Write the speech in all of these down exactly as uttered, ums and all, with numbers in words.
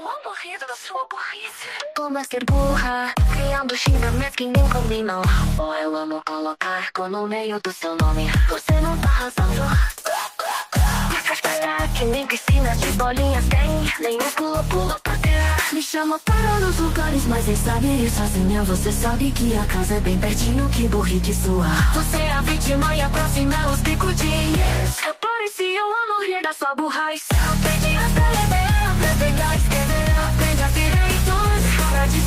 aborrido da sua burrice. Como é ser burra, criando xingamentos que nem combinam. Oh, eu amo colocar com no meio do seu nome. Você não tá arrasando. Espera que nem piscinas de bolinhas tem, nem um pulo-pulo pra ter. Me chama para os lugares, mas nem sabe ir sozinha. Você sabe que a casa é bem pertinho, que burrice sua. Você é a vítima e a próxima é os picudinhos. Eu parecia eu amo rir da sua burrice. Aprendi a escrever, aprendi a escrever, aprendi a direitos, para de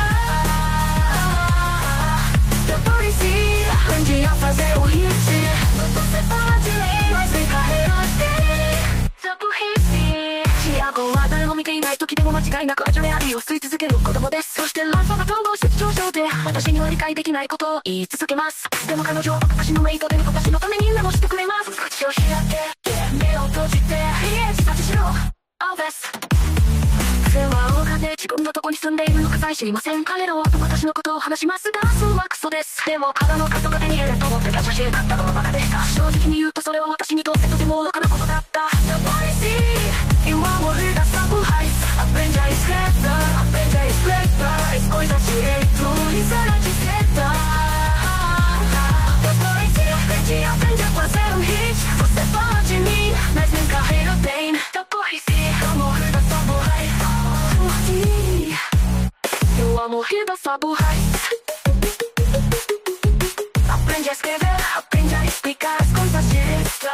pegar. Eu parecia, aprendi a fazer o hit. Você fala de lei, mas vem carreira. Queでも間違いなく味わいありを吸い続ける子供です。そしてランサが統合失調症で私には理解できないことを言い続けます。でも彼女は私のメイトで私のために何もしてくれます。口を開けて目を閉じていえ自殺しろ All this 世話をかけ自分のとこに住んでいるのかさえ知りません。彼らは私のことを話しますがそうはクソです。でもただのカットが手に入れると思ってた写真だったのはバカでした。正直に言うとそれは私にとってとても愚かなことだった。The policy 今も俺がサブハイスAprendi a escrever, aprendi a escrever as coisas direito e será de seta. Depois que aprendi, aprendi a fazer um hit. Você fala de mim, mas nem carreira tem. Da burrice, eu morri da sua burrice. Eu amo rir da sua burrice. Aprendi a escrever, aprendi a explicar as coisas direito.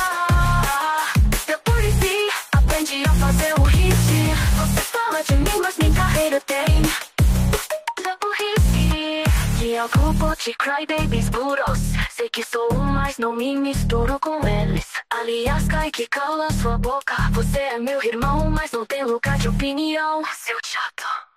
Depois aprendi a fazer um hit. Você fala de mim, mas nem carreira tem. Da burrice que eu culpo de crybabies puros. Sei que sou um, mas não me misturo com eles. Aliás, cai que cala sua boca. Você é meu irmão, mas não tem lugar de opinião. Seu chato